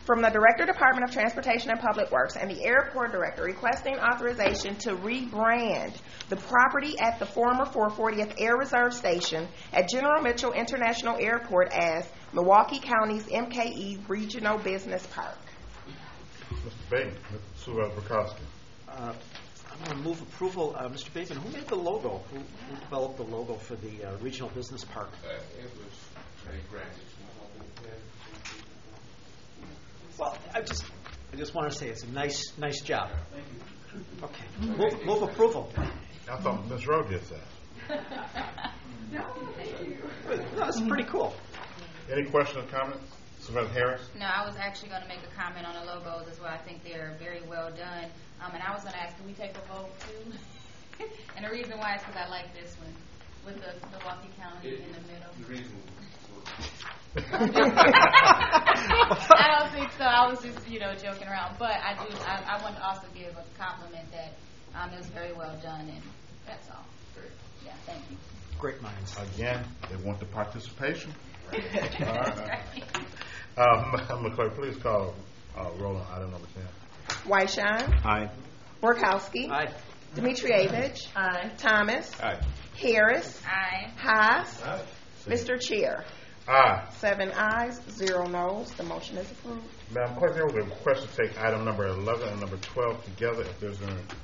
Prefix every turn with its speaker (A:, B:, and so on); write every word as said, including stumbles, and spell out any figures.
A: from the Director, Department of Transportation and Public Works, and the Airport Director requesting authorization to rebrand the property at the former four fortieth Air Reserve Station at General Mitchell International Airport as Milwaukee County's M K E Regional Business Park.
B: Mister Bateman, Supervisor Bukowski.
C: Uh, I'm going to move approval. Uh, Mister Bateman, who made the logo? Who, who developed the logo for the uh, Regional Business Park?
D: Uh, it was a grant.
C: Well, I just, I just want to say it's a nice, nice job. Thank you. Okay, move, move approval.
B: I thought Miz Rowe did that.
A: No, thank you.
C: No, it's pretty cool.
B: Any questions or comments? Supervisor Harris?
E: No, I was actually going to make a comment on the logos as well. I think they're very well done. Um, and I was going to ask, can we take a vote too? And the reason why is because I like this one with the Milwaukee County it, in the middle.
D: The reason.
E: I don't think so. I was just, you know, joking around. But I do. I, I want to also give a compliment that um, it was very well done, and that's all. Great. Yeah, thank you.
C: Great minds.
B: Again, they want the participation.
E: Right.
B: All right. Um, Madam Clerk, please call uh, roll on item number ten.
A: Weisheim.
C: Aye.
A: Workowski.
C: Aye.
A: Dimitrievich. Aye. Thomas.
B: Aye.
A: Harris.
E: Aye.
A: Haas.
B: Aye.
A: Mister Chair.
B: Aye.
A: Seven ayes, zero noes. The motion is approved.
B: Madam Clerk, there was a request to take item number eleven and number twelve together. If there's any